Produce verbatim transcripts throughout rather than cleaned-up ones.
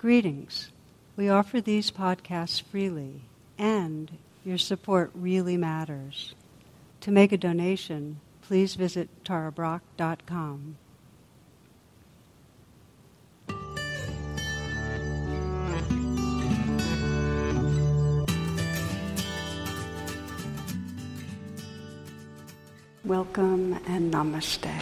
Greetings. We offer these podcasts freely, and your support really matters. To make a donation, please visit tara brach dot com. Welcome and namaste.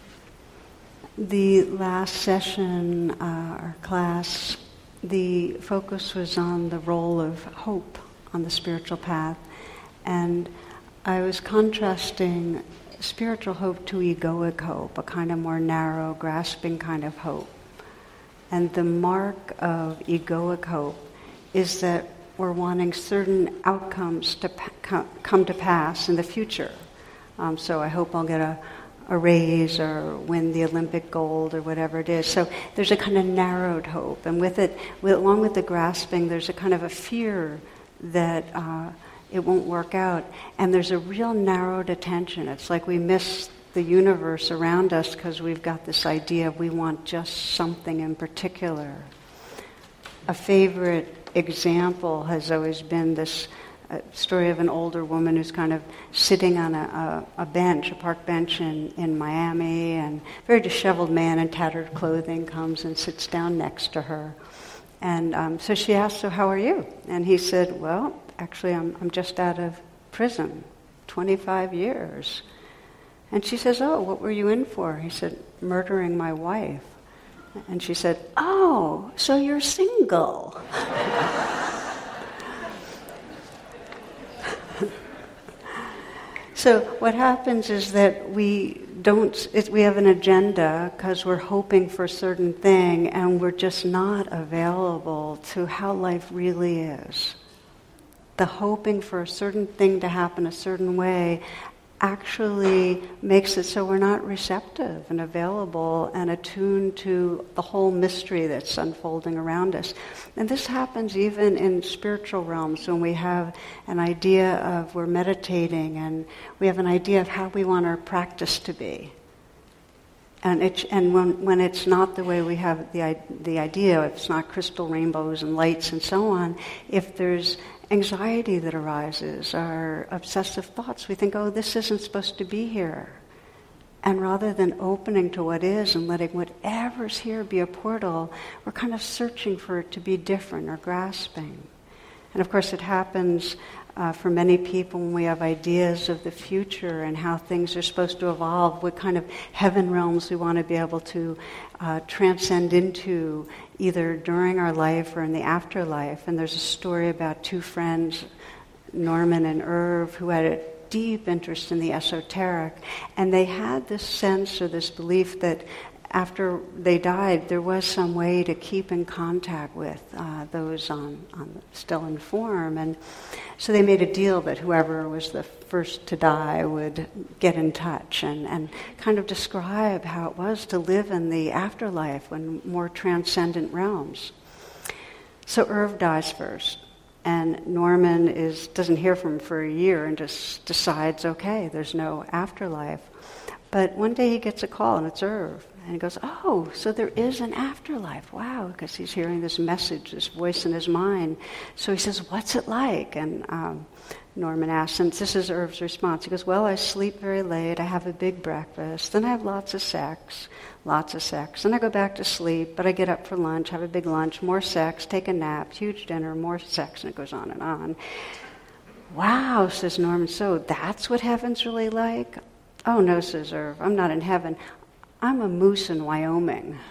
The last session, uh, or class, the focus was on the role of hope on the spiritual path. And I was contrasting spiritual hope to egoic hope, a kind of more narrow, grasping kind of hope. And the mark of egoic hope is that we're wanting certain outcomes to pa- come to pass in the future. Um, so I hope I'll get a, a raise or win the Olympic gold or whatever it is. So there's a kind of narrowed hope. And with it, with, along with the grasping, there's a kind of a fear that uh, it won't work out. And there's a real narrowed attention. It's like we miss the universe around us because we've got this idea we want just something in particular. A favorite example has always been this a story of an older woman who's kind of sitting on a, a, a bench, a park bench in, in Miami, and a very disheveled man in tattered clothing comes and sits down next to her. And um, so she asked, "So how are you?" And he said, "Well, actually I'm, I'm just out of prison, twenty-five years. And she says, "Oh, what were you in for?" He said, "Murdering my wife." And she said, "Oh, so you're single." So what happens is that we don't, it, we have an agenda because we're hoping for a certain thing and we're just not available to how life really is. The hoping for a certain thing to happen a certain way actually makes it so we're not receptive and available and attuned to the whole mystery that's unfolding around us. And this happens even in spiritual realms when we have an idea of we're meditating and we have an idea of how we want our practice to be. And it, and when, when it's not the way we have the the idea, if it's not crystal rainbows and lights and so on, if there's anxiety that arises, or obsessive thoughts, we think, oh, this isn't supposed to be here. And rather than opening to what is and letting whatever's here be a portal, we're kind of searching for it to be different or grasping. And of course it happens uh, for many people when we have ideas of the future and how things are supposed to evolve, what kind of heaven realms we want to be able to uh, transcend into either during our life or in the afterlife. And there's a story about two friends, Norman and Irv, who had a deep interest in the esoteric, and they had this sense or this belief that after they died, there was some way to keep in contact with uh, those on, on still in form. And so they made a deal that whoever was the first to die would get in touch and, and kind of describe how it was to live in the afterlife when more transcendent realms. So Irv dies first, and Norman is doesn't hear from him for a year and just decides, okay, there's no afterlife. But one day he gets a call, and it's Irv. And he goes, oh, so there is an afterlife. Wow, because he's hearing this message, this voice in his mind. So he says, what's it like? And um, Norman asks, and this is Irv's response. He goes, well, I sleep very late. I have a big breakfast. Then I have lots of sex, lots of sex. Then I go back to sleep, but I get up for lunch, have a big lunch, more sex, take a nap, huge dinner, more sex, and it goes on and on. Wow, says Norman, so that's what heaven's really like? Oh, no, says Irv, I'm not in heaven. I'm a moose in Wyoming.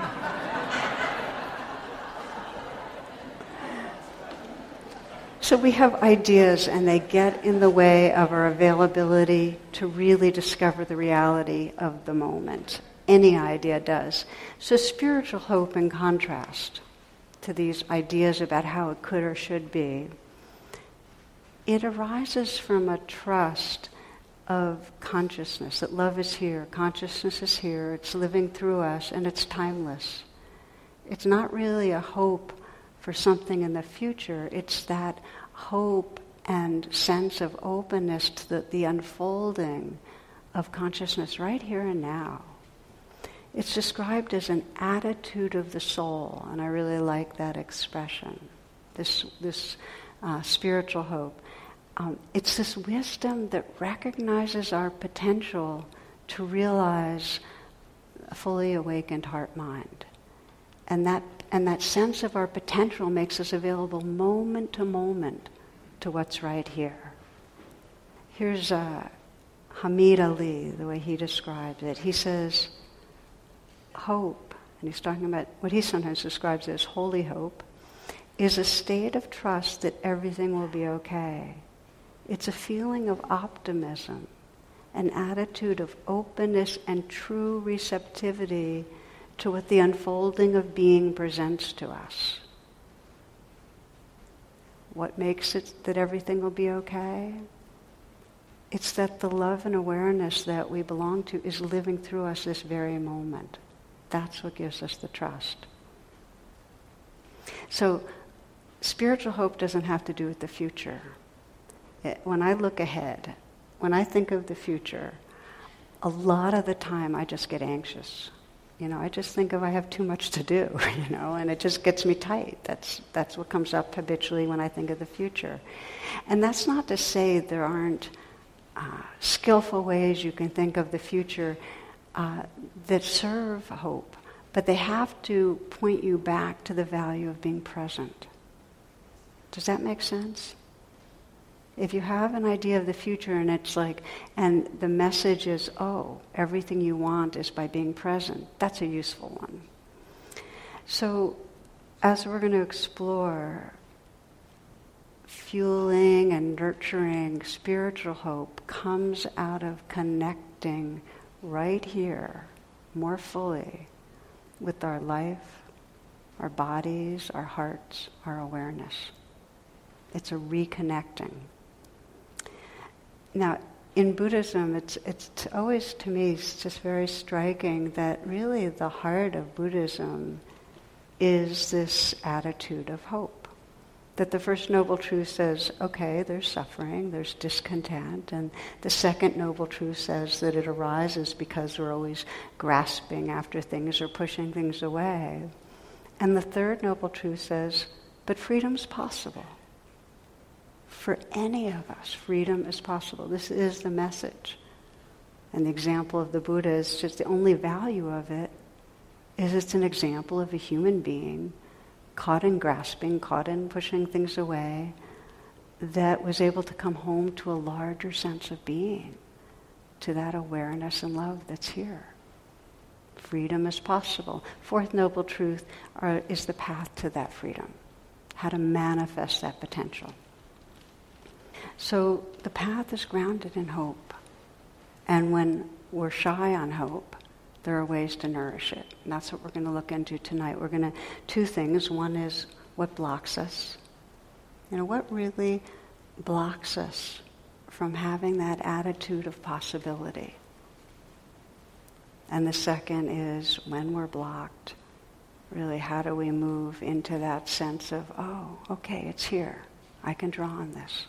So we have ideas, and they get in the way of our availability to really discover the reality of the moment. Any idea does. So spiritual hope, in contrast to these ideas about how it could or should be, it arises from a trust of consciousness, that love is here, consciousness is here, it's living through us, and it's timeless. It's not really a hope for something in the future, it's that hope and sense of openness to the, the unfolding of consciousness right here and now. It's described as an attitude of the soul, and I really like that expression, this, this uh, spiritual hope. Um, it's this wisdom that recognizes our potential to realize a fully awakened heart-mind. And that, and that sense of our potential makes us available moment to moment to what's right here. Here's uh, Hamid Ali, the way he describes it. He says, hope, and he's talking about what he sometimes describes as holy hope, is a state of trust that everything will be okay. It's a feeling of optimism, an attitude of openness and true receptivity to what the unfolding of being presents to us. What makes it that everything will be okay? It's that the love and awareness that we belong to is living through us this very moment. That's what gives us the trust. So, spiritual hope doesn't have to do with the future. It, when I look ahead, when I think of the future, a lot of the time I just get anxious. You know, I just think of I have too much to do, you know, and it just gets me tight. That's that's what comes up habitually when I think of the future. And that's not to say there aren't uh, skillful ways you can think of the future uh, that serve hope, but they have to point you back to the value of being present. Does that make sense? If you have an idea of the future and it's like, and the message is, oh, everything you want is by being present, that's a useful one. So, as we're going to explore fueling and nurturing spiritual hope comes out of connecting right here, more fully, with our life, our bodies, our hearts, our awareness. It's a reconnecting. Now, in Buddhism, it's it's t- always, to me, it's just very striking that really the heart of Buddhism is this attitude of hope. That the first noble truth says, okay, there's suffering, there's discontent, and the second noble truth says that it arises because we're always grasping after things or pushing things away. And the third noble truth says, but freedom's possible. For any of us, freedom is possible. This is the message. And the example of the Buddha is just the only value of it is it's an example of a human being caught in grasping, caught in pushing things away, that was able to come home to a larger sense of being, to that awareness and love that's here. Freedom is possible. Fourth noble truth are, is the path to that freedom, how to manifest that potential. So the path is grounded in hope. And when we're shy on hope, there are ways to nourish it. And that's what we're going to look into tonight. We're going to, two things. One is what blocks us. You know, what really blocks us from having that attitude of possibility. And the second is when we're blocked, really how do we move into that sense of, oh, okay, it's here. I can draw on this.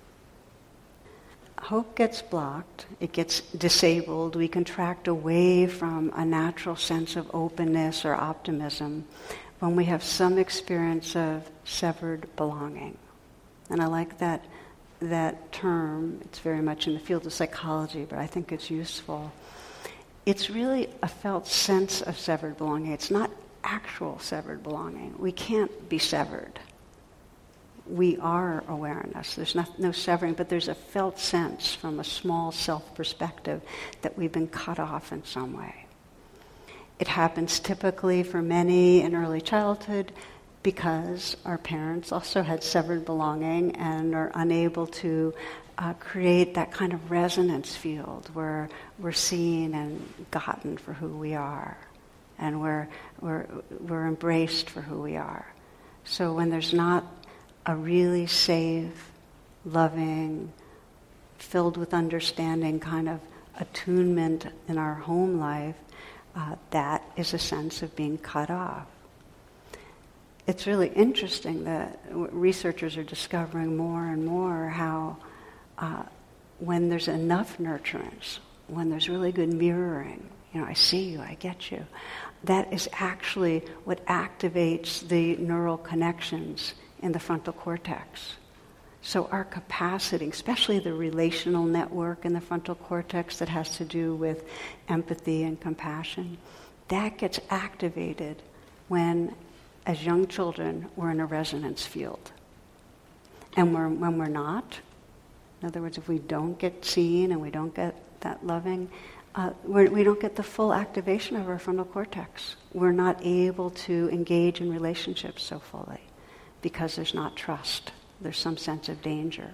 Hope gets blocked, it gets disabled, we contract away from a natural sense of openness or optimism when we have some experience of severed belonging. And I like that that term. It's very much in the field of psychology, but I think it's useful. It's really a felt sense of severed belonging. It's not actual severed belonging. We can't be severed. We are awareness. There's not, no severing, but there's a felt sense from a small self perspective that we've been cut off in some way. It happens typically for many in early childhood because our parents also had severed belonging and are unable to uh, create that kind of resonance field where we're seen and gotten for who we are, and we're, we're, we're embraced for who we are. So when there's not a really safe, loving, filled with understanding kind of attunement in our home life, uh, that is a sense of being cut off. It's really interesting that researchers are discovering more and more how uh, when there's enough nurturance, when there's really good mirroring, you know, I see you, I get you. That is actually what activates the neural connections in the frontal cortex. So our capacity, especially the relational network in the frontal cortex that has to do with empathy and compassion, that gets activated when, as young children, we're in a resonance field. And we're, when we're not, in other words, if we don't get seen and we don't get that loving, uh, we're, we don't get the full activation of our frontal cortex. We're not able to engage in relationships so fully because there's not trust. There's some sense of danger.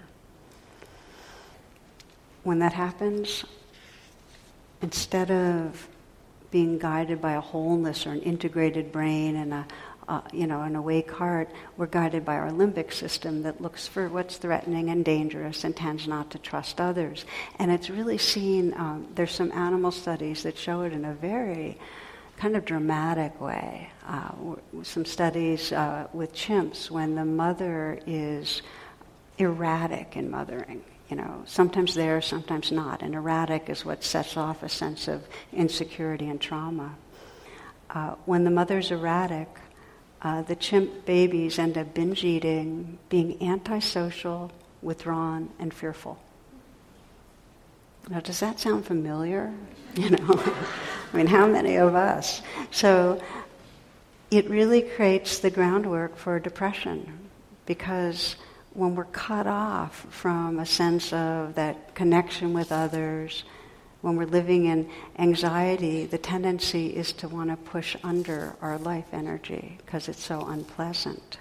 When that happens, instead of being guided by a wholeness or an integrated brain and a, uh, you know, an awake heart, we're guided by our limbic system that looks for what's threatening and dangerous and tends not to trust others. And it's really seen, um, there's some animal studies that show it in a very kind of dramatic way. Uh, some studies uh, with chimps when the mother is erratic in mothering. You know, sometimes there, sometimes not. And erratic is what sets off a sense of insecurity and trauma. Uh, when the mother's erratic, uh, the chimp babies end up binge eating, being antisocial, withdrawn, and fearful. Now, does that sound familiar? You know, I mean, how many of us? So it really creates the groundwork for depression, because when we're cut off from a sense of that connection with others, when we're living in anxiety, the tendency is to want to push under our life energy because it's so unpleasant.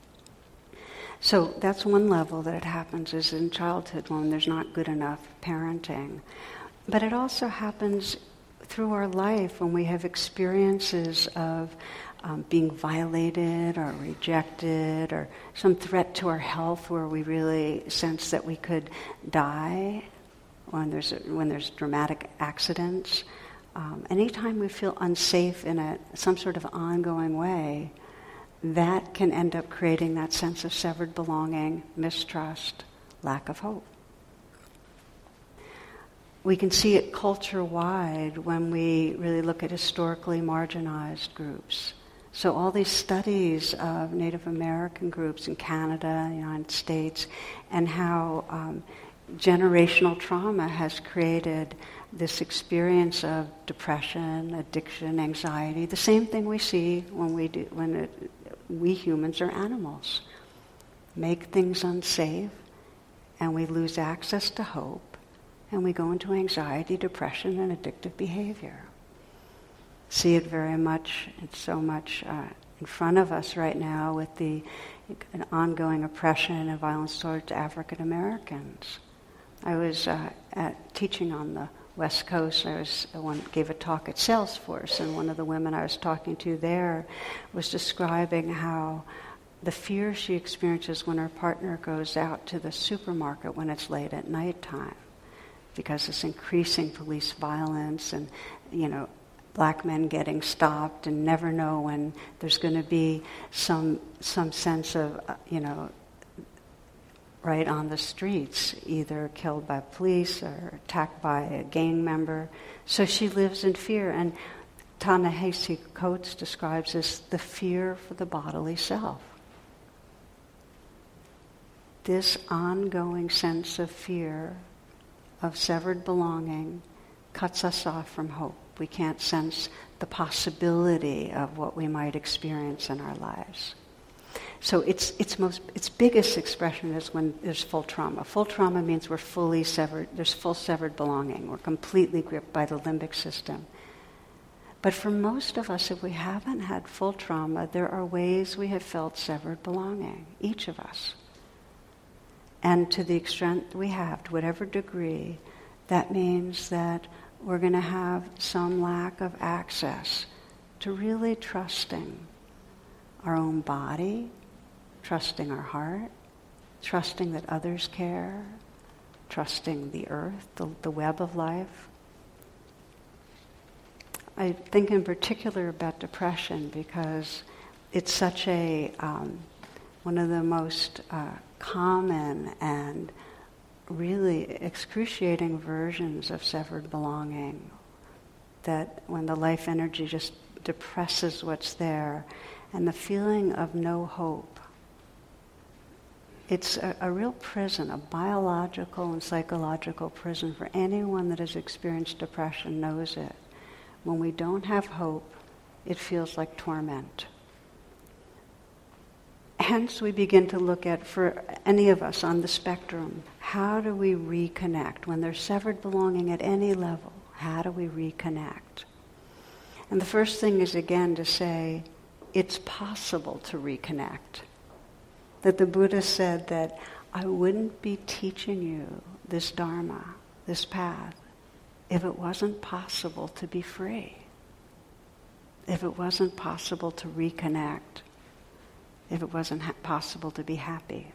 So that's one level that it happens, is in childhood when there's not good enough parenting. But it also happens through our life when we have experiences of um, being violated or rejected or some threat to our health where we really sense that we could die, when there's, when there's dramatic accidents. Um, anytime we feel unsafe in a, some sort of ongoing way, that can end up creating that sense of severed belonging, mistrust, lack of hope. We can see it culture-wide when we really look at historically marginalized groups. So all these studies of Native American groups in Canada, the United States, and how um, generational trauma has created this experience of depression, addiction, anxiety, the same thing we see when we do, when it, we humans are animals. Make things unsafe, and we lose access to hope, and we go into anxiety, depression, and addictive behavior. See it very much, it's so much uh, in front of us right now with the an ongoing oppression and violence towards African Americans. I was uh, at, teaching on the West Coast. I was one gave a talk at Salesforce, and one of the women I was talking to there was describing how the fear she experiences when her partner goes out to the supermarket when it's late at nighttime, because it's increasing police violence and, you know, black men getting stopped and never know when there's going to be some some sense of, uh, you know, right on the streets, either killed by police or attacked by a gang member. So she lives in fear. And Ta-Nehisi Coates describes this, the fear for the bodily self. This ongoing sense of fear, of severed belonging, cuts us off from hope. We can't sense the possibility of what we might experience in our lives. So its its most its biggest expression is when there's full trauma. Full trauma means we're fully severed. There's full severed belonging. We're completely gripped by the limbic system. But for most of us, if we haven't had full trauma, there are ways we have felt severed belonging. Each of us. And to the extent we have, to whatever degree, that means that we're going to have some lack of access to really trusting our own body, trusting our heart, trusting that others care, trusting the earth, the, the web of life. I think in particular about depression because it's such a, um, one of the most uh, common and really excruciating versions of severed belonging. that when the life energy just depresses what's there, and the feeling of no hope. It's a, a real prison, a biological and psychological prison. For anyone that has experienced depression knows it. When we don't have hope, it feels like torment. Hence, we begin to look at, for any of us on the spectrum, how do we reconnect? When there's severed belonging at any level, how do we reconnect? And the first thing is, again, to say, it's possible to reconnect. That the Buddha said that I wouldn't be teaching you this Dharma, this path, if it wasn't possible to be free. If it wasn't possible to reconnect. If it wasn't ha- possible to be happy.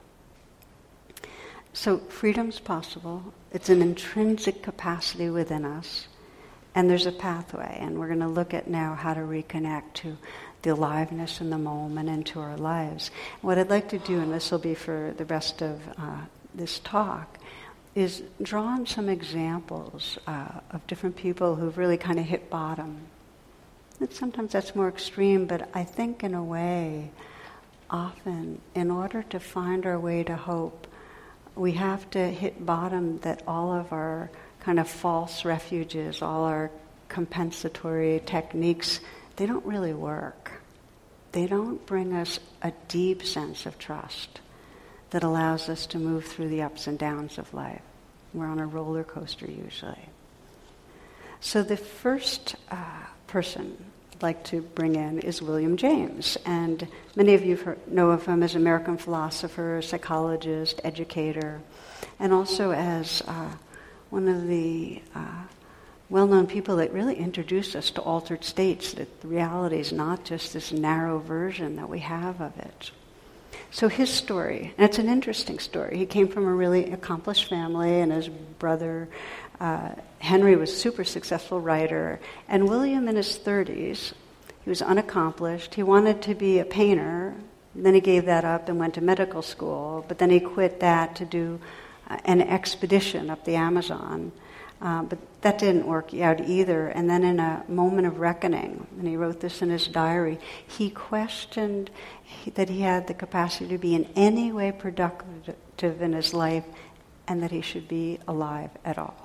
So freedom's possible. It's an intrinsic capacity within us. And there's a pathway. And we're going to look at now how to reconnect to the aliveness in the moment and to our lives. What I'd like to do, and this will be for the rest of uh, this talk, is draw on some examples uh, of different people who've really kind of hit bottom. And sometimes that's more extreme, but I think in a way, often, in order to find our way to hope, we have to hit bottom that all of our kind of false refuges, all our compensatory techniques, they don't really work. They don't bring us a deep sense of trust that allows us to move through the ups and downs of life. We're on a roller coaster usually. So the first uh, person I'd like to bring in is William James. And many of you heard, know of him as an American philosopher, psychologist, educator, and also as uh, one of the uh, well-known people that really introduced us to altered states, that the reality is not just this narrow version that we have of it. So his story, and it's an interesting story. He came from a really accomplished family, and his brother uh, Henry was a super successful writer. And William, in his thirties, he was unaccomplished. He wanted to be a painter. Then he gave that up and went to medical school. But then he quit that to do uh, an expedition up the Amazon. Uh, but that didn't work out either. And then in a moment of reckoning, and he wrote this in his diary, he questioned he, that he had the capacity to be in any way productive in his life and that he should be alive at all.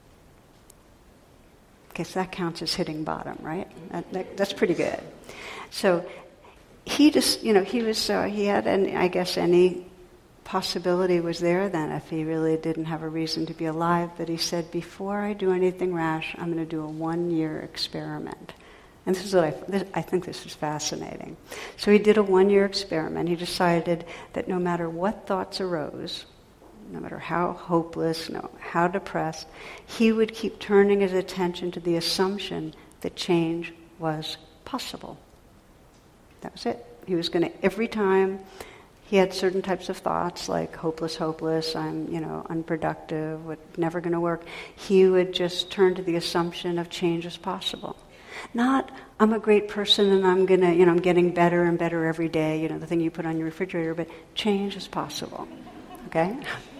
Okay, so that counts as hitting bottom, right? That, that, that's pretty good. So he just, you know, he was, uh, he had, an, I guess, any possibility was there then if he really didn't have a reason to be alive. But he said, before I do anything rash, I'm going to do a one-year experiment. And this is what I, this, I think this is fascinating. So he did a one-year experiment. He decided that no matter what thoughts arose, no matter how hopeless, no, how depressed, he would keep turning his attention to the assumption that change was possible. That was it. He was going to, every time he had certain types of thoughts like hopeless, hopeless, I'm, you know, unproductive, what, never going to work, he would just turn to the assumption of change is possible. Not, I'm a great person and I'm going to, you know, I'm getting better and better every day, you know, the thing you put on your refrigerator, but change is possible. Okay?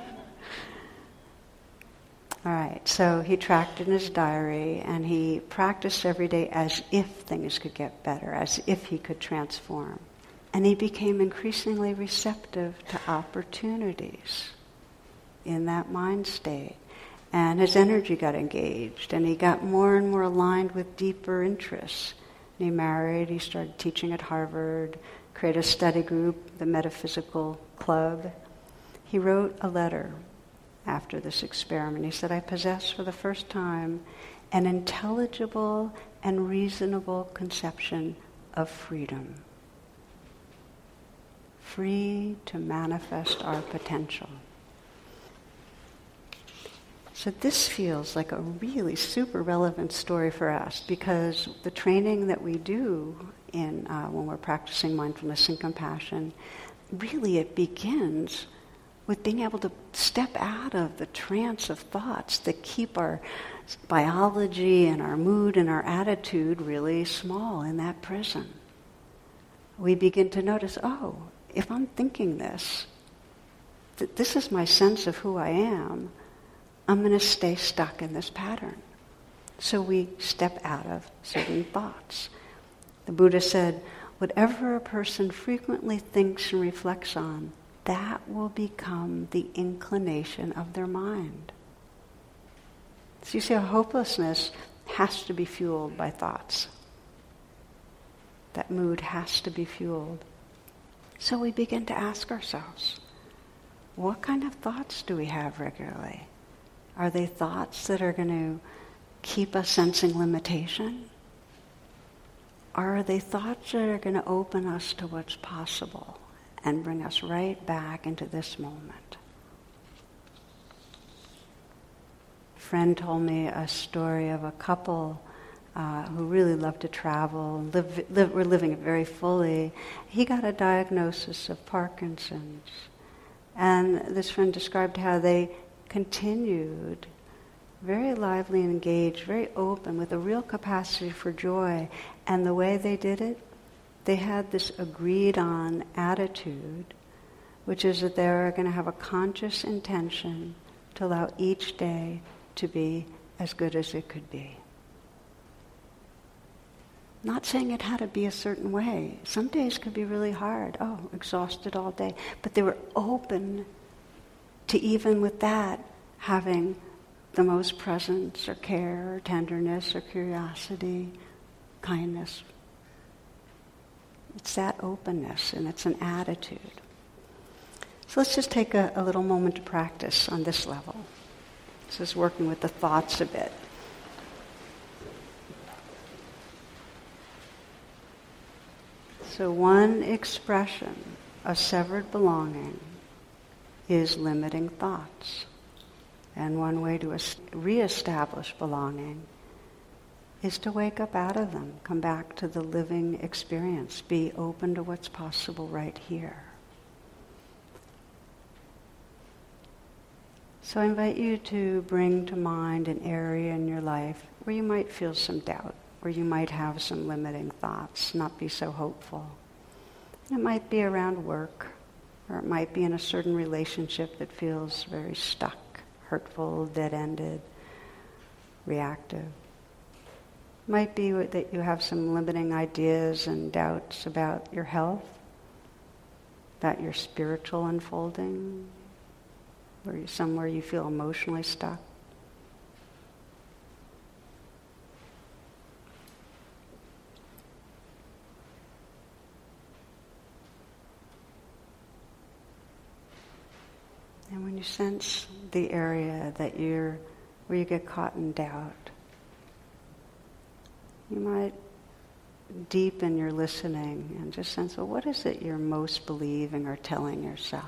All right, so he tracked in his diary and he practiced every day as if things could get better, as if he could transform. And he became increasingly receptive to opportunities in that mind state. And his energy got engaged and he got more and more aligned with deeper interests. And he married, he started teaching at Harvard, created a study group, the Metaphysical Club. He wrote a letter after this experiment. He said, I possess for the first time an intelligible and reasonable conception of freedom. Free to manifest our potential. So this feels like a really super relevant story for us because the training that we do in uh, when we're practicing mindfulness and compassion, really it begins with being able to step out of the trance of thoughts that keep our biology and our mood and our attitude really small in that prison. We begin to notice, oh, if I'm thinking this, that this is my sense of who I am, I'm going to stay stuck in this pattern. So we step out of certain thoughts. The Buddha said, whatever a person frequently thinks and reflects on, that will become the inclination of their mind. So you see, how hopelessness has to be fueled by thoughts. That mood has to be fueled. So we begin to ask ourselves, what kind of thoughts do we have regularly? Are they thoughts that are going to keep us sensing limitation? Or are they thoughts that are going to open us to what's possible and bring us right back into this moment? A friend told me a story of a couple uh, who really loved to travel, live, live, were living it very fully. He got a diagnosis of Parkinson's. And this friend described how they continued very lively and engaged, very open, with a real capacity for joy. And the way they did it, they had this agreed-on attitude, which is that they're going to have a conscious intention to allow each day to be as good as it could be. Not saying it had to be a certain way. Some days could be really hard. Oh, exhausted all day. But they were open to, even with that, having the most presence or care or tenderness or curiosity, kindness. It's that openness, and it's an attitude. So let's just take a, a little moment to practice on this level. This is working with the thoughts a bit. So one expression of severed belonging is limiting thoughts. And one way to reestablish belonging is to wake up out of them, come back to the living experience, be open to what's possible right here. So I invite you to bring to mind an area in your life where you might feel some doubt, where you might have some limiting thoughts, not be so hopeful. It might be around work, or it might be in a certain relationship that feels very stuck, hurtful, dead-ended, reactive. It might be that you have some limiting ideas and doubts about your health, about your spiritual unfolding, or somewhere you feel emotionally stuck. And when you sense the area that you're, where you get caught in doubt, you might deepen your listening and just sense, well, what is it you're most believing or telling yourself?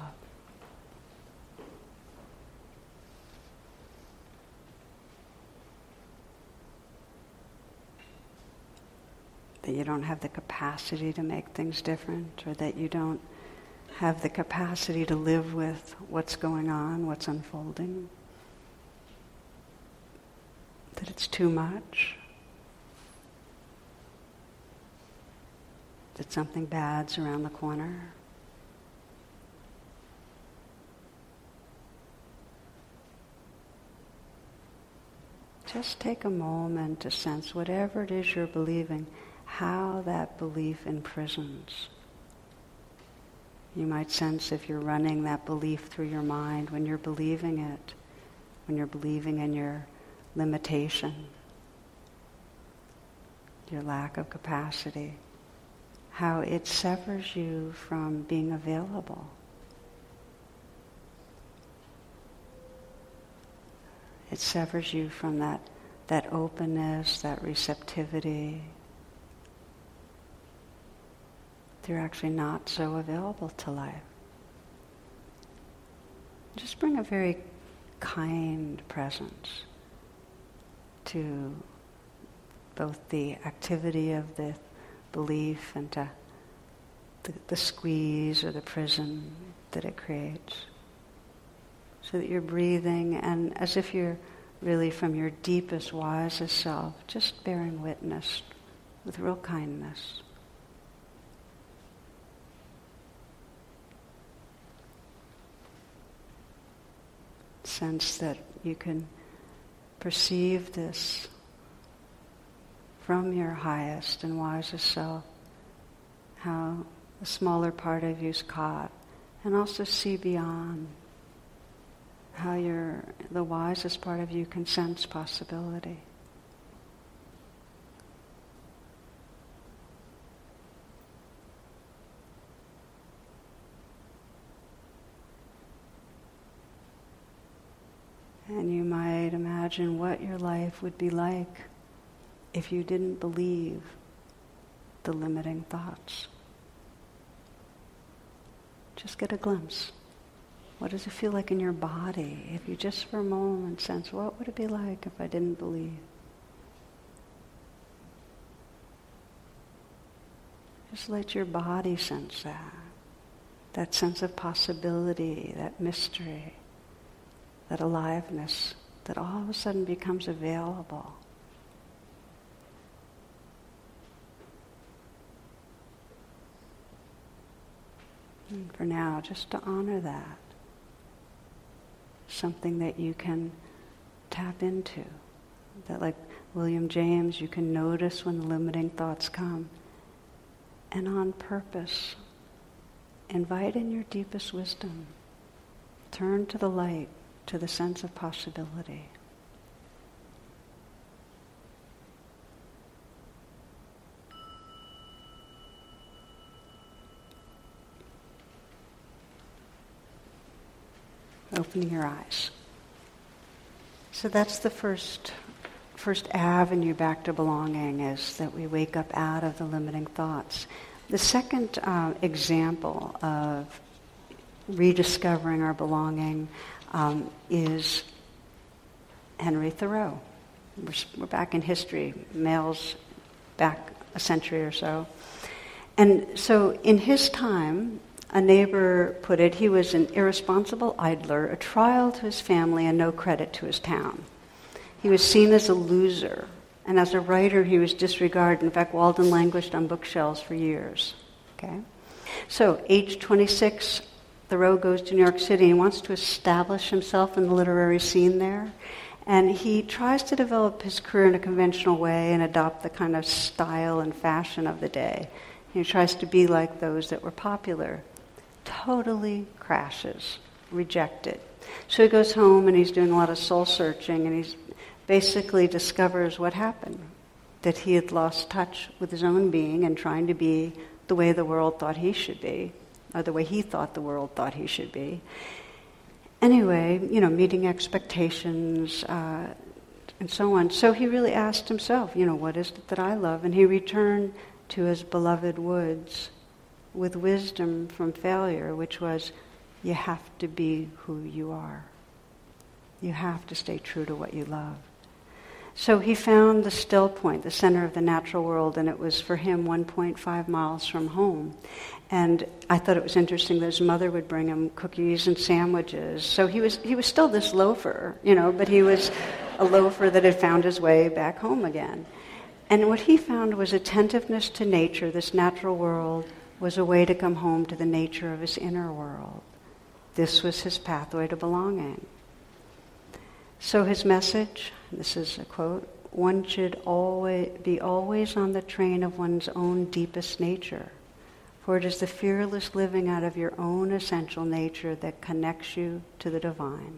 That you don't have the capacity to make things different, or that you don't have the capacity to live with what's going on, what's unfolding. That it's too much. That something bad's around the corner. Just take a moment to sense whatever it is you're believing, how that belief imprisons. You might sense if you're running that belief through your mind, when you're believing it, when you're believing in your limitation, your lack of capacity, how it severs you from being available. It severs you from that, that openness, that receptivity. They're actually not so available to life. Just bring a very kind presence to both the activity of the belief and to the, the squeeze or the prison that it creates. So that you're breathing, and as if you're really from your deepest, wisest self, just bearing witness with real kindness. Sense that you can perceive this from your highest and wisest self, how the smaller part of you's caught, and also see beyond, how your the wisest part of you can sense possibility. And you might imagine what your life would be like if you didn't believe the limiting thoughts. Just get a glimpse. What does it feel like in your body if you just for a moment sense, what would it be like if I didn't believe? Just let your body sense that. That sense of possibility, that mystery, that aliveness that all of a sudden becomes available. And for now, just to honor that. Something that you can tap into. That, like William James, you can notice when the limiting thoughts come. And on purpose, invite in your deepest wisdom. Turn to the light, to the sense of possibility. Opening your eyes. So that's the first first avenue back to belonging, is that we wake up out of the limiting thoughts. The second uh, example of rediscovering our belonging um, is Henry Thoreau. We're, we're back in history, males back a century or so. And so in his time, a neighbor put it, he was an irresponsible idler, a trial to his family and no credit to his town. He was seen as a loser, and as a writer he was disregarded. In fact, Walden languished on bookshelves for years. Okay, so age twenty-six, Thoreau goes to New York City and wants to establish himself in the literary scene there. And he tries to develop his career in a conventional way and adopt the kind of style and fashion of the day. He tries to be like those that were popular. Totally crashes, rejected. So he goes home and he's doing a lot of soul searching, and he basically discovers what happened, that he had lost touch with his own being and trying to be the way the world thought he should be, or the way he thought the world thought he should be. Anyway, you know, meeting expectations uh, and so on. So he really asked himself, you know, what is it that I love? And he returned to his beloved woods with wisdom from failure, which was, you have to be who you are. You have to stay true to what you love. So he found the still point, the center of the natural world, and it was for him one point five miles from home. And I thought it was interesting that his mother would bring him cookies and sandwiches. So he was he was still this loafer, you know, but he was a loafer that had found his way back home again. And what he found was attentiveness to nature, this natural world, was a way to come home to the nature of his inner world. This was his pathway to belonging. So his message, this is a quote, one should always be always on the train of one's own deepest nature, for it is the fearless living out of your own essential nature that connects you to the divine.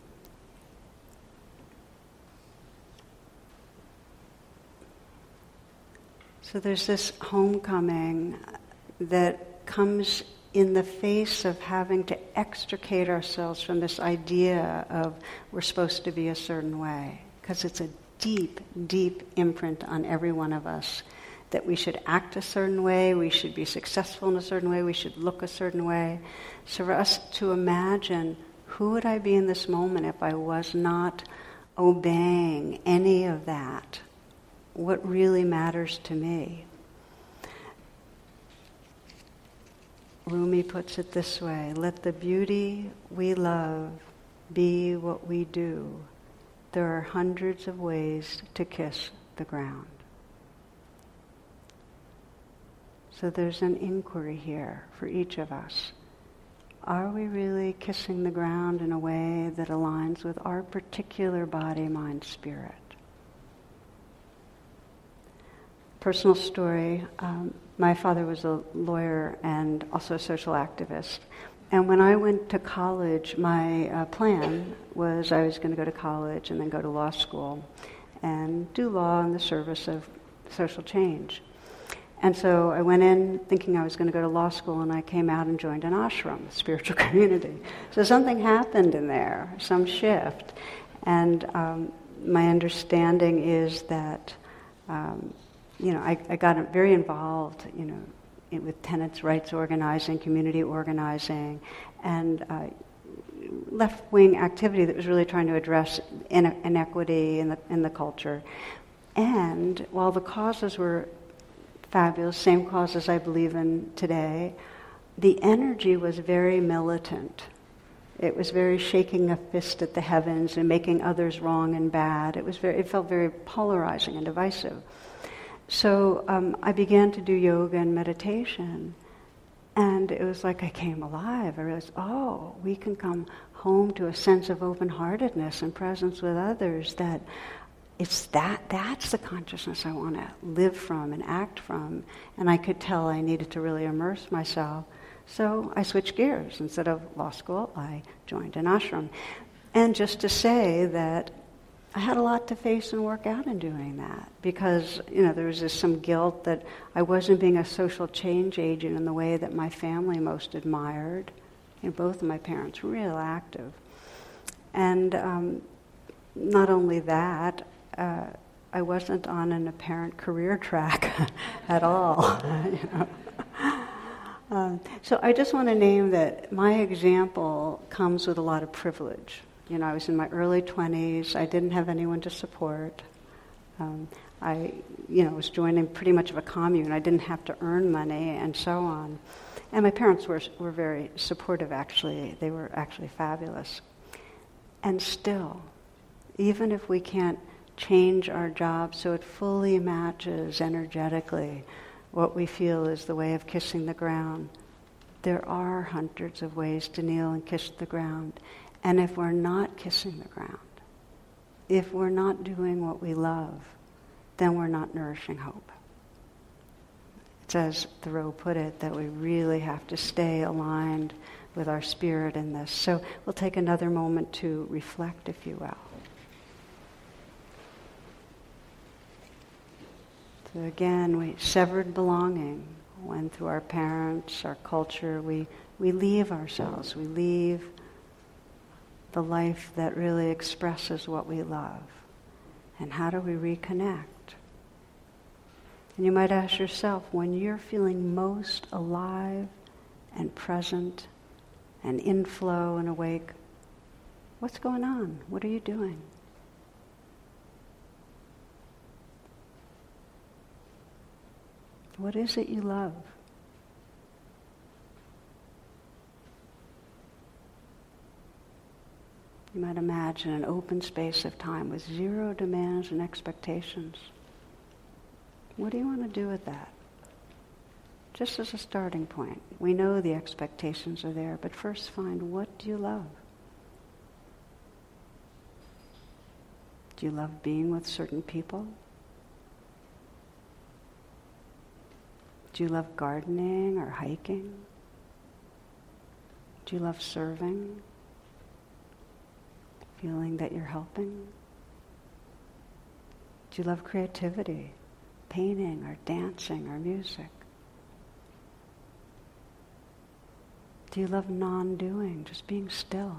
So there's this homecoming that comes in the face of having to extricate ourselves from this idea of we're supposed to be a certain way, because it's a deep, deep imprint on every one of us that we should act a certain way, we should be successful in a certain way, we should look a certain way. So for us to imagine, who would I be in this moment if I was not obeying any of that? What really matters to me? Rumi puts it this way, let the beauty we love be what we do. There are hundreds of ways to kiss the ground. So there's an inquiry here for each of us. Are we really kissing the ground in a way that aligns with our particular body, mind, spirit? personal story. Um, my father was a lawyer and also a social activist. And when I went to college, my uh, plan was I was going to go to college and then go to law school and do law in the service of social change. And so I went in thinking I was going to go to law school, and I came out and joined an ashram, a spiritual community. So something happened in there, some shift. And um, my understanding is that, um, you know, I, I got very involved, you know, in, with tenants' rights organizing, community organizing, and uh, left-wing activity that was really trying to address ine- inequity in the, in the culture. And while the causes were fabulous, same causes I believe in today, the energy was very militant. It was very shaking a fist at the heavens and making others wrong and bad. It was very, it felt very polarizing and divisive. So um, I began to do yoga and meditation, and it was like I came alive. I realized, oh, we can come home to a sense of open-heartedness and presence with others, that it's that, that's the consciousness I want to live from and act from. And I could tell I needed to really immerse myself. So I switched gears. Instead of law school, I joined an ashram. And just to say that I had a lot to face and work out in doing that, because, you know, there was this, some guilt that I wasn't being a social change agent in the way that my family most admired. You know, both of my parents were real active. And um, not only that, Uh, I wasn't on an apparent career track at all. You know? um, so I just want to name that my example comes with a lot of privilege. You know, I was in my early twenties. I didn't have anyone to support. Um, I, you know, was joining pretty much of a commune. I didn't have to earn money and so on. And my parents were were very supportive, actually. They were actually fabulous. And still, even if we can't change our job so it fully matches energetically what we feel is the way of kissing the ground, there are hundreds of ways to kneel and kiss the ground. And if we're not kissing the ground, if we're not doing what we love, then we're not nourishing hope. It's as Thoreau put it, that we really have to stay aligned with our spirit in this. So we'll take another moment to reflect, if you will. So again, we severed belonging. When through our parents, our culture, we, we leave ourselves. We leave the life that really expresses what we love. And how do we reconnect? And you might ask yourself, when you're feeling most alive and present and in flow and awake, what's going on? What are you doing? What is it you love? You might imagine an open space of time with zero demands and expectations. What do you want to do with that? Just as a starting point. We know the expectations are there, but first find, what do you love? Do you love being with certain people? Do you love gardening or hiking? Do you love serving? Feeling that you're helping? Do you love creativity, painting or dancing or music? Do you love non-doing, just being still?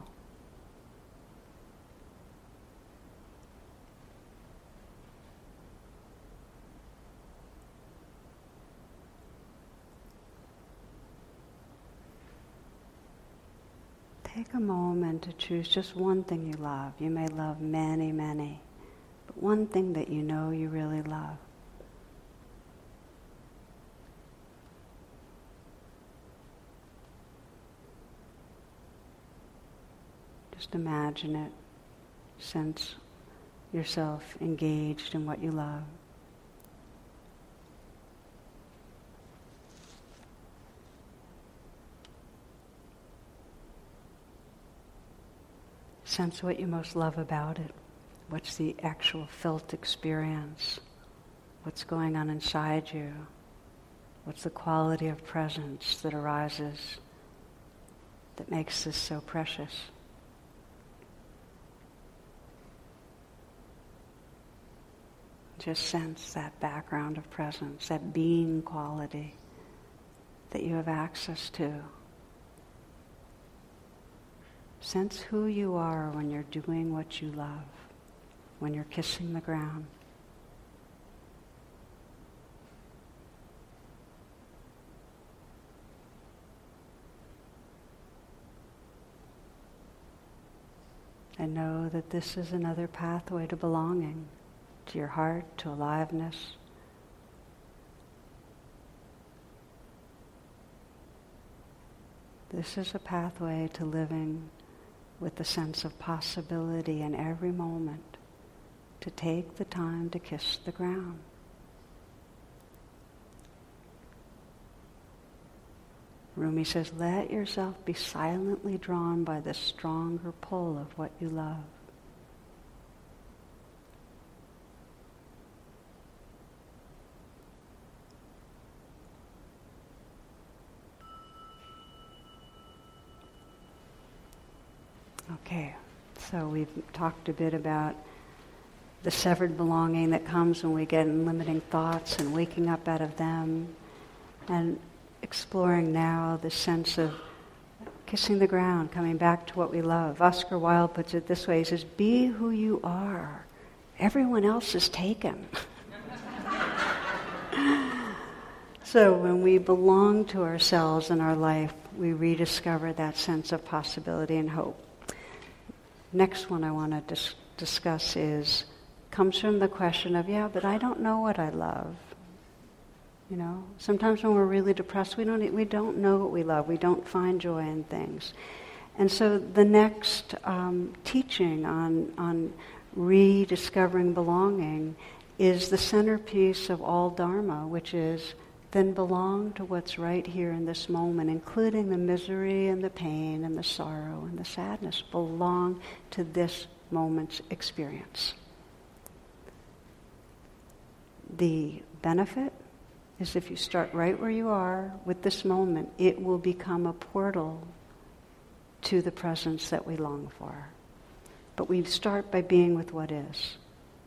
Take a moment to choose just one thing you love. You may love many, many, but one thing that you know you really love. Just imagine it. Sense yourself engaged in what you love. Sense what you most love about it. What's the actual felt experience? What's going on inside you? What's the quality of presence that arises that makes this so precious? Just sense that background of presence, that being quality that you have access to. Sense who you are when you're doing what you love, when you're kissing the ground. And know that this is another pathway to belonging, to your heart, to aliveness. This is a pathway to living with the sense of possibility in every moment, to take the time to kiss the ground. Rumi says, let yourself be silently drawn by the stronger pull of what you love. Okay, so we've talked a bit about the severed belonging that comes when we get in limiting thoughts and waking up out of them, and exploring now the sense of kissing the ground, coming back to what we love. Oscar Wilde puts it this way, he says, be who you are. Everyone else is taken. So when we belong to ourselves and our life, we rediscover that sense of possibility and hope. Next one I want to dis- discuss is, comes from the question of, yeah, but I don't know what I love. You know, sometimes when we're really depressed, we don't we don't know what we love. We don't find joy in things. And so the next um, teaching on on rediscovering belonging is the centerpiece of all Dharma, which is then belong to what's right here in this moment, including the misery and the pain and the sorrow and the sadness. Belong to this moment's experience. The benefit is if you start right where you are with this moment, it will become a portal to the presence that we long for. But we start by being with what is.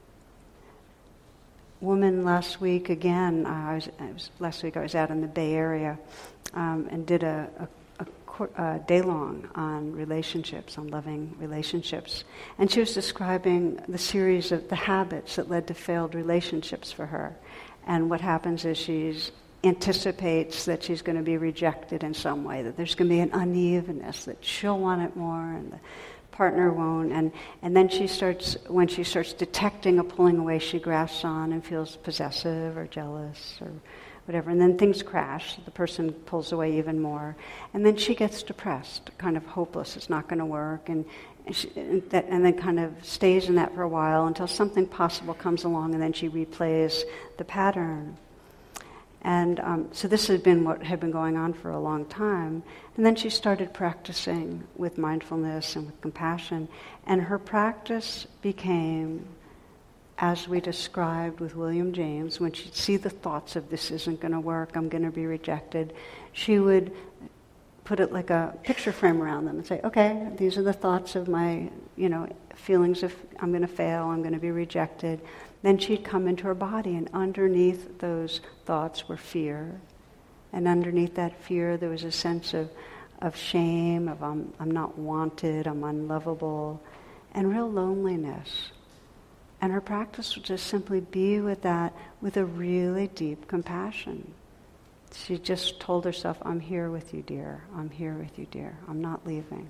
Woman last week, again, I was, I was last week I was out in the Bay Area um, and did a, a, a, a day-long on relationships, on loving relationships. And she was describing the series of the habits that led to failed relationships for her. And what happens is she anticipates that she's going to be rejected in some way, that there's going to be an unevenness, that she'll want it more and the partner won't. And, and then she starts, when she starts detecting a pulling away, she grasps on and feels possessive or jealous or whatever. And then things crash. The person pulls away even more. And then she gets depressed, kind of hopeless. It's not going to work. And And, she, and, that, and then kind of stays in that for a while until something possible comes along, and then she replays the pattern. And um, so this had been what had been going on for a long time. And then she started practicing with mindfulness and with compassion. And her practice became, as we described with William James, when she'd see the thoughts of this isn't going to work, I'm going to be rejected, she would put it like a picture frame around them and say, okay, these are the thoughts of my, you know, feelings of I'm going to fail, I'm going to be rejected. Then she'd come into her body, and underneath those thoughts were fear. And underneath that fear there was a sense of, of shame, of I'm, I'm not wanted, I'm unlovable, and real loneliness. And her practice would just simply be with that with a really deep compassion. She just told herself, I'm here with you, dear. I'm here with you, dear. I'm not leaving.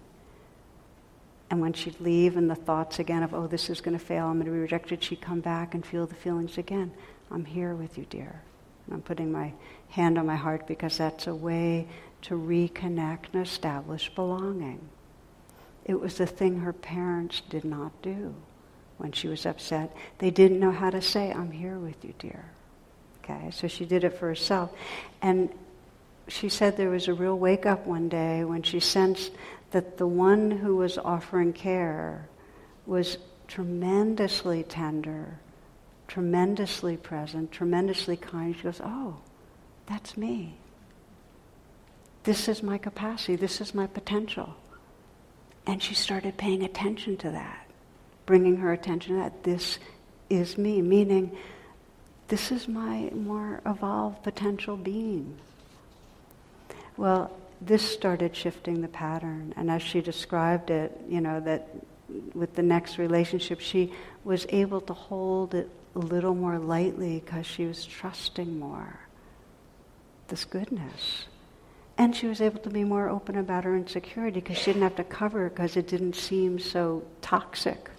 And when she'd leave and the thoughts again of, oh, this is going to fail, I'm going to be rejected, she'd come back and feel the feelings again. I'm here with you, dear. And I'm putting my hand on my heart because that's a way to reconnect and establish belonging. It was the thing her parents did not do when she was upset. They didn't know how to say, I'm here with you, dear. Okay, so she did it for herself. And she said there was a real wake-up one day when she sensed that the one who was offering care was tremendously tender, tremendously present, tremendously kind. She goes, oh, that's me. This is my capacity. This is my potential. And she started paying attention to that, bringing her attention to that. This is me, meaning this is my more evolved potential being. Well, this started shifting the pattern. And as she described it, you know, that with the next relationship, she was able to hold it a little more lightly because she was trusting more this goodness. And she was able to be more open about her insecurity because she didn't have to cover it because it didn't seem so toxic.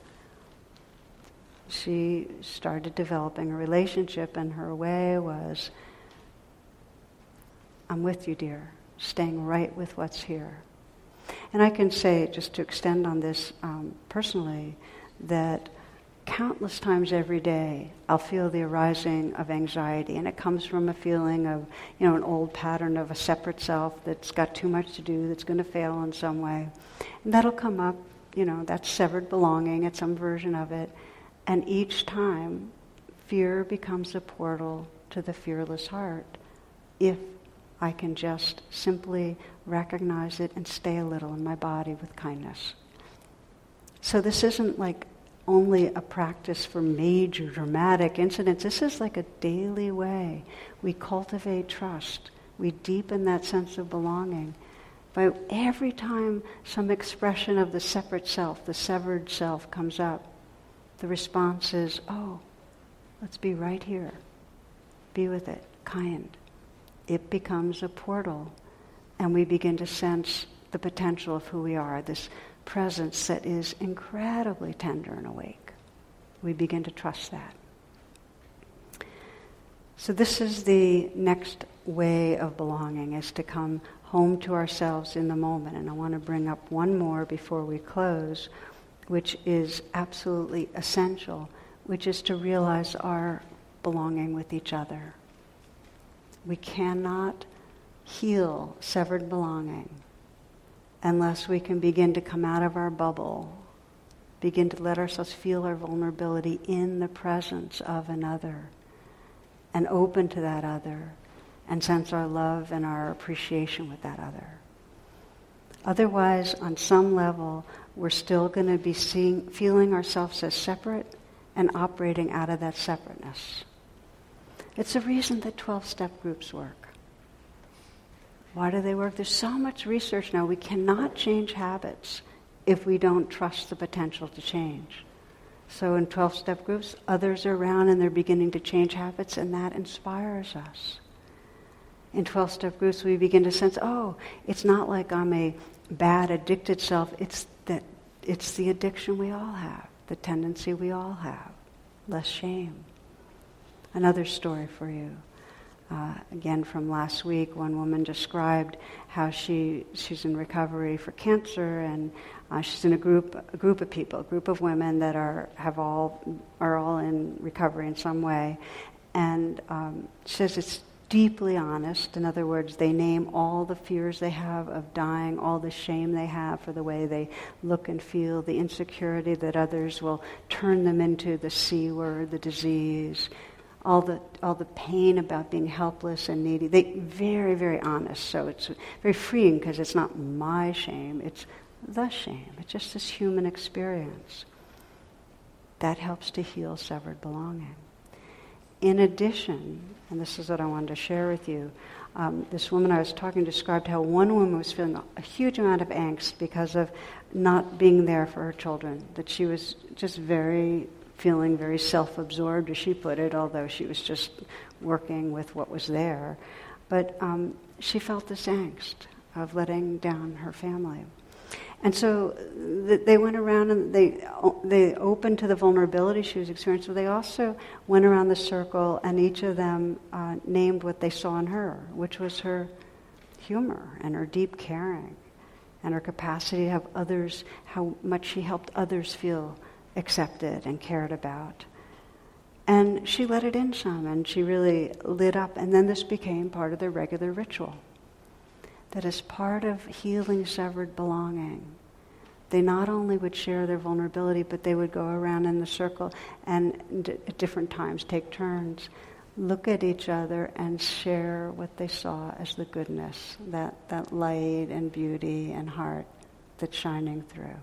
She started developing a relationship, and her way was, I'm with you, dear, staying right with what's here. And I can say, just to extend on this um, personally, that countless times every day I'll feel the arising of anxiety, and it comes from a feeling of, you know, an old pattern of a separate self that's got too much to do, that's going to fail in some way. And that'll come up, you know, that's severed belonging, it's some version of it. And each time, fear becomes a portal to the fearless heart if I can just simply recognize it and stay a little in my body with kindness. So this isn't like only a practice for major dramatic incidents. This is like a daily way we cultivate trust. We deepen that sense of belonging. By every time some expression of the separate self, the severed self comes up, the response is, oh, let's be right here. Be with it, kind. It becomes a portal, and we begin to sense the potential of who we are, this presence that is incredibly tender and awake. We begin to trust that. So this is the next way of belonging, is to come home to ourselves in the moment. And I want to bring up one more before we close, which is absolutely essential, which is to realize our belonging with each other. We cannot heal severed belonging unless we can begin to come out of our bubble, begin to let ourselves feel our vulnerability in the presence of another, and open to that other, and sense our love and our appreciation with that other. Otherwise, on some level, we're still going to be seeing, feeling ourselves as separate and operating out of that separateness. It's the reason that twelve-step groups work. Why do they work? There's so much research now. We cannot change habits if we don't trust the potential to change. So in twelve-step groups, others are around and they're beginning to change habits, and that inspires us. In twelve-step groups, we begin to sense, oh, it's not like I'm a bad, addicted self. It's that it's the addiction we all have, the tendency we all have. Less shame. Another story for you. Uh, again, from last week, one woman described how she she's in recovery for cancer, and uh, she's in a group a group of people, a group of women that are have all are all in recovery in some way, and um, she says it's deeply honest. In other words, they name all the fears they have of dying, all the shame they have for the way they look and feel, the insecurity that others will turn them into the C word, the disease. All the all the pain about being helpless and needy. They very, very honest. So it's very freeing because it's not my shame, it's the shame. It's just this human experience. That helps to heal severed belonging. In addition, and this is what I wanted to share with you, um, this woman I was talking to described how one woman was feeling a, a huge amount of angst because of not being there for her children, that she was just very feeling very self-absorbed, as she put it, although she was just working with what was there. But um, she felt this angst of letting down her family. And so th- they went around and they they opened to the vulnerability she was experiencing, but they also went around the circle, and each of them uh, named what they saw in her, which was her humor and her deep caring and her capacity to have others, how much she helped others feel accepted and cared about. And she let it in some, and she really lit up, and then this became part of their regular ritual. That as part of healing severed belonging, they not only would share their vulnerability, but they would go around in the circle and d- at different times take turns, look at each other and share what they saw as the goodness, that, that light and beauty and heart that's shining through.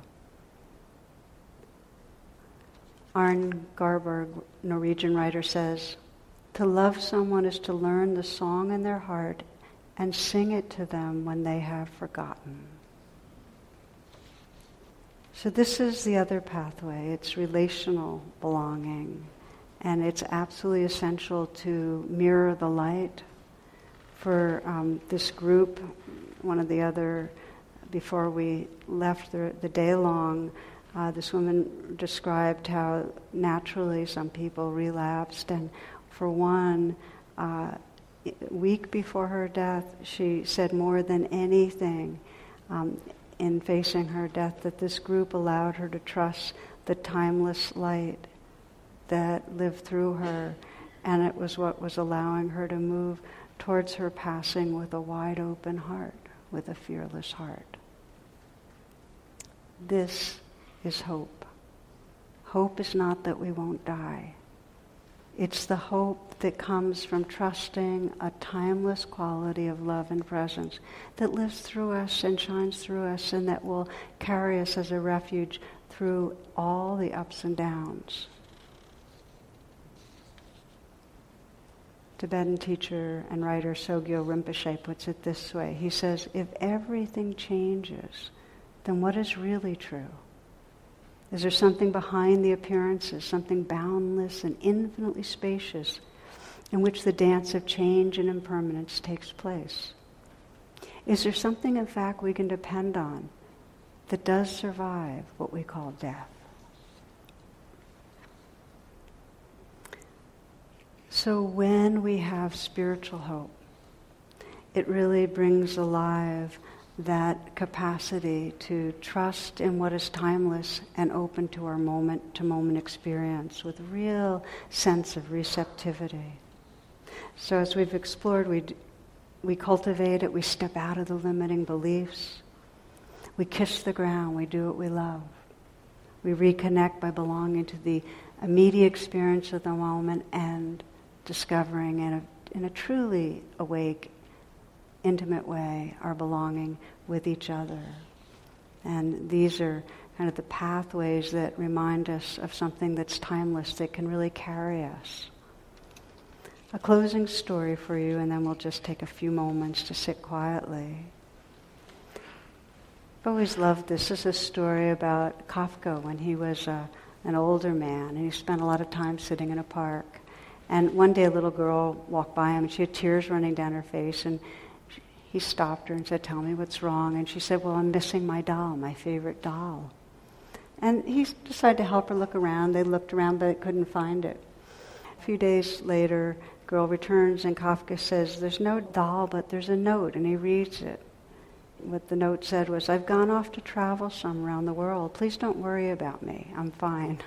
Arne Garborg, Norwegian writer, says, "To love someone is to learn the song in their heart and sing it to them when they have forgotten." So this is the other pathway. It's relational belonging. And it's absolutely essential to mirror the light. For um, this group, one of the other, before we left the, the day long, uh, this woman described how naturally some people relapsed. And for one, uh, a week before her death, she said more than anything um, in facing her death that this group allowed her to trust the timeless light that lived through her, and it was what was allowing her to move towards her passing with a wide open heart, with a fearless heart. This is hope. Hope is not that we won't die. It's the hope that comes from trusting a timeless quality of love and presence that lives through us and shines through us, and that will carry us as a refuge through all the ups and downs. Tibetan teacher and writer Sogyo Rinpoche puts it this way. He says, if everything changes, then what is really true? Is there something behind the appearances, something boundless and infinitely spacious, in which the dance of change and impermanence takes place? Is there something, in fact, we can depend on that does survive what we call death? So when we have spiritual hope, it really brings alive that capacity to trust in what is timeless and open to our moment-to-moment experience with real sense of receptivity. So as we've explored, we d- we cultivate it, we step out of the limiting beliefs, we kiss the ground, we do what we love. We reconnect by belonging to the immediate experience of the moment and discovering in a, in a truly awake, intimate way our belonging with each other. And these are kind of the pathways that remind us of something that's timeless, that can really carry us. A closing story for you, and then we'll just take a few moments to sit quietly. I've always loved this. This is a story about Kafka when he was uh, an older man, and he spent a lot of time sitting in a park. And one day a little girl walked by him, and she had tears running down her face, and he stopped her and said, "Tell me what's wrong." And she said, "Well, I'm missing my doll, my favorite doll." And he decided to help her look around. They looked around, but couldn't find it. A few days later, the girl returns, and Kafka says, "There's no doll, but there's a note," and he reads it. What the note said was, "I've gone off to travel some around the world. Please don't worry about me. I'm fine."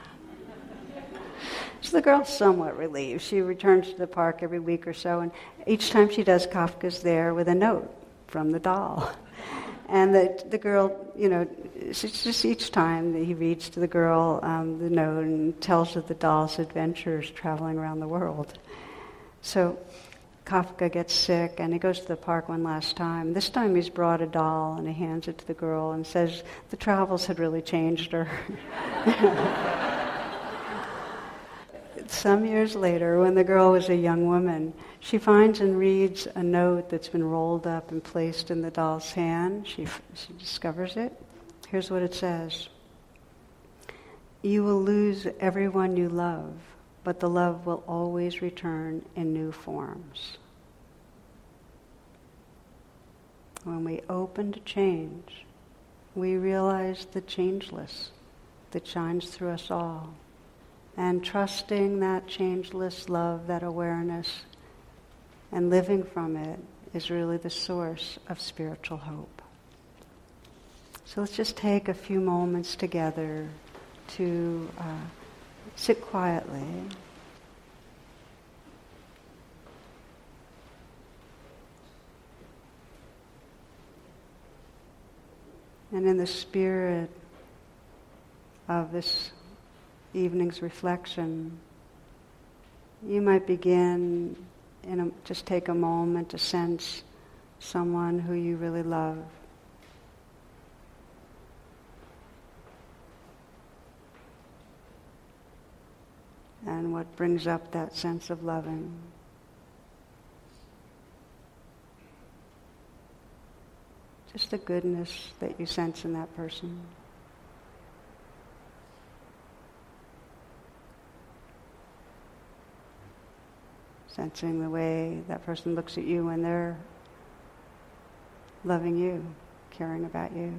So the girl's somewhat relieved. She returns to the park every week or so, and each time she does, Kafka's there with a note from the doll. And the the girl, you know, it's just each time that he reads to the girl um, the note and tells her the doll's adventures traveling around the world. So Kafka gets sick, and he goes to the park one last time. This time he's brought a doll, and he hands it to the girl and says the travels had really changed her. Some years later, when the girl was a young woman, she finds and reads a note that's been rolled up and placed in the doll's hand. She, she discovers it. Here's what it says. "You will lose everyone you love, but the love will always return in new forms." When we open to change, we realize the changeless that shines through us all. And trusting that changeless love, that awareness, and living from it is really the source of spiritual hope. So let's just take a few moments together to uh, sit quietly. And in the spirit of this evening's reflection, you might begin in a, just take a moment to sense someone who you really love. And what brings up that sense of loving. Just the goodness that you sense in that person. Sensing the way that person looks at you when they're loving you, caring about you.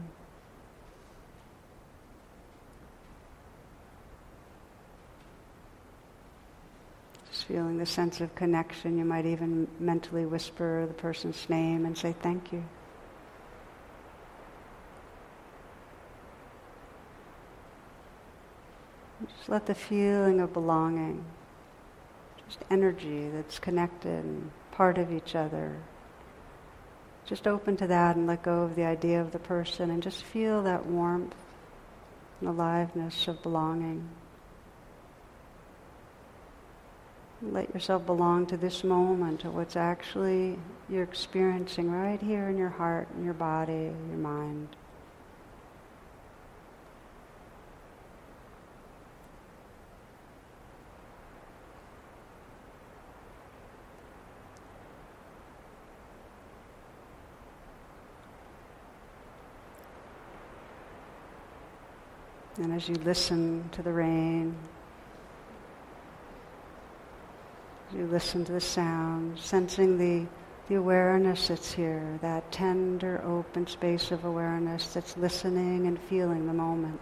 Just feeling the sense of connection. You might even mentally whisper the person's name and say thank you. Just let the feeling of belonging, just energy that's connected and part of each other, just open to that and let go of the idea of the person and just feel that warmth and aliveness of belonging. Let yourself belong to this moment, to what's actually you're experiencing right here in your heart, in your body, your mind. And as you listen to the rain, as you listen to the sound, sensing the, the awareness that's here, that tender, open space of awareness that's listening and feeling the moment.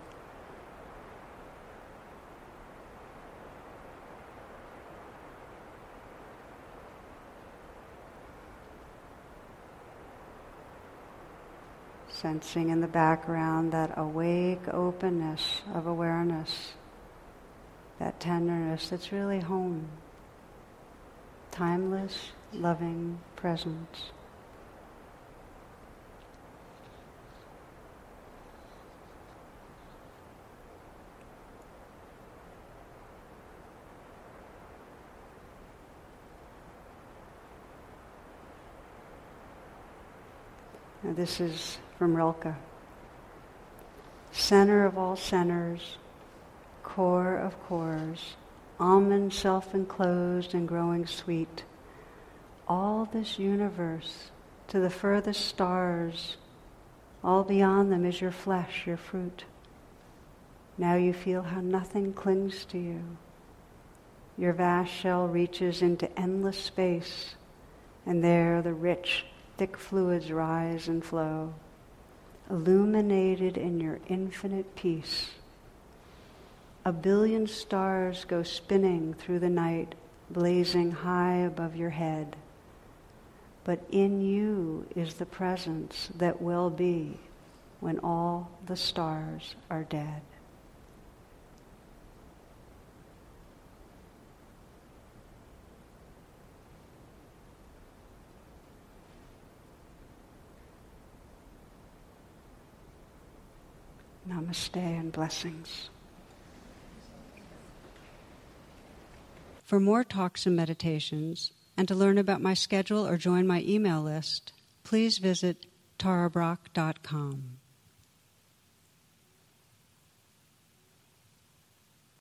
Sensing in the background that awake openness of awareness, that tenderness that's really home. Timeless, loving presence. Now this is from Rilke. Center of all centers, core of cores, almond self-enclosed and growing sweet. All this universe, to the furthest stars, all beyond them is your flesh, your fruit. Now you feel how nothing clings to you. Your vast shell reaches into endless space, and there the rich, thick fluids rise and flow, illuminated in your infinite peace. A billion stars go spinning through the night, blazing high above your head. But in you is the presence that will be when all the stars are dead. Namaste and blessings. For more talks and meditations, and to learn about my schedule or join my email list, please visit tara brach dot com.